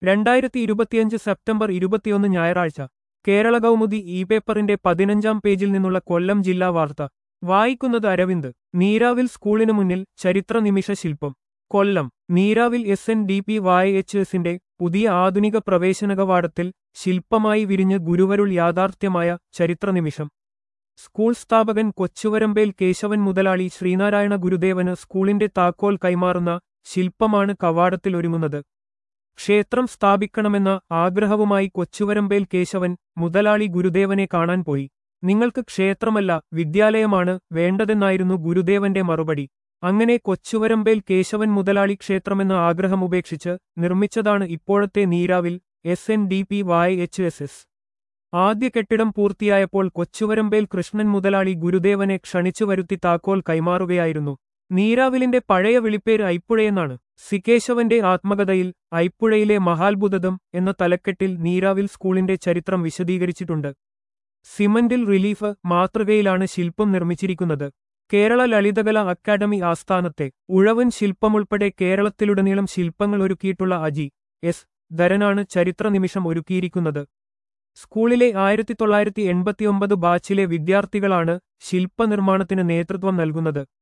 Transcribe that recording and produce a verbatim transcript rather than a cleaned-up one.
രണ്ടായിരത്തി ഇരുപത്തിയഞ്ച് സെപ്റ്റംബർ ഇരുപത്തിയൊന്ന് ഞായറാഴ്ച കേരള കൗമുദി ഇ പേപ്പറിന്റെ പതിനഞ്ചാം പേജിൽ നിന്നുള്ള കൊല്ലം ജില്ലാ വാർത്ത വായിക്കുന്നത് അരവിന്ദ്. നീരാവിൽ സ്കൂളിനു മുന്നിൽ ചരിത്ര നിമിഷ ശില്പം. Kollam. Neeravil S N D P Y H എസിന്റെ പുതിയ ആധുനിക പ്രവേശന കവാടത്തിൽ ശില്പമായി വിരിഞ്ഞ് ഗുരുവരുൾ യാഥാർത്ഥ്യമായ ചരിത്രനിമിഷം. സ്കൂൾ സ്ഥാപകൻ കൊച്ചുവരമ്പേൽ കേശവൻ മുതലാളി ശ്രീനാരായണ ഗുരുദേവന് സ്കൂളിന്റെ താക്കോൽ കൈമാറുന്ന ശില്പമാണ് കവാടത്തിൽ ഒരുങ്ങുന്നത്. ക്ഷേത്രം സ്ഥാപിക്കണമെന്ന ആഗ്രഹവുമായി കൊച്ചുവരമ്പേൽ കേശവൻ മുതലാളി ഗുരുദേവനെ കാണാൻ പോയി. നിങ്ങൾക്ക് ക്ഷേത്രമല്ല വിദ്യാലയമാണ് വേണ്ടതെന്നായിരുന്നു ഗുരുദേവന്റെ മറുപടി. അങ്ങനെ കൊച്ചുവരമ്പേൽ കേശവൻ മുതലാളി ക്ഷേത്രമെന്ന ആഗ്രഹം ഉപേക്ഷിച്ച് നിർമ്മിച്ചതാണ് ഇപ്പോഴത്തെ Neeravil S N D P Y H S S. ആദ്യ കെട്ടിടം പൂർത്തിയായപ്പോൾ കൊച്ചുവരമ്പേൽ കൃഷ്ണൻ മുതലാളി ഗുരുദേവനെ ക്ഷണിച്ചു വരുത്തി താക്കോൽ കൈമാറുകയായിരുന്നു. നീരാവിലിന്റെ പഴയ വിളിപ്പേര് ഐപ്പുഴയെന്നാണ്. സി കേശവന്റെ ആത്മകഥയിൽ ഐപ്പുഴയിലെ മഹാത്ഭുതം എന്ന തലക്കെട്ടിൽ നീരാവിൽ സ്കൂളിന്റെ ചരിത്രം വിശദീകരിച്ചിട്ടുണ്ട്. സിമന്റിൽ റിലീഫ് മാതൃകയിലാണ് ശില്പം നിർമ്മിച്ചിരിക്കുന്നത്. കേരള ലളിതകല അക്കാദമി ആസ്ഥാനത്തെ ഉഴവൻ ശില്പമുൾപ്പെടെ കേരളത്തിലുടനീളം ശില്പങ്ങൾ ഒരുക്കിയിട്ടുള്ള അജി എസ് ധരനാണ് ചരിത്ര നിമിഷം ഒരുക്കിയിരിക്കുന്നത്. സ്കൂളിലെ ആയിരത്തി തൊള്ളായിരത്തി എൺപത്തിയൊമ്പത് ബാച്ചിലെ വിദ്യാർത്ഥികളാണ് ശില്പനിർമ്മാണത്തിന് നേതൃത്വം നൽകുന്നത്.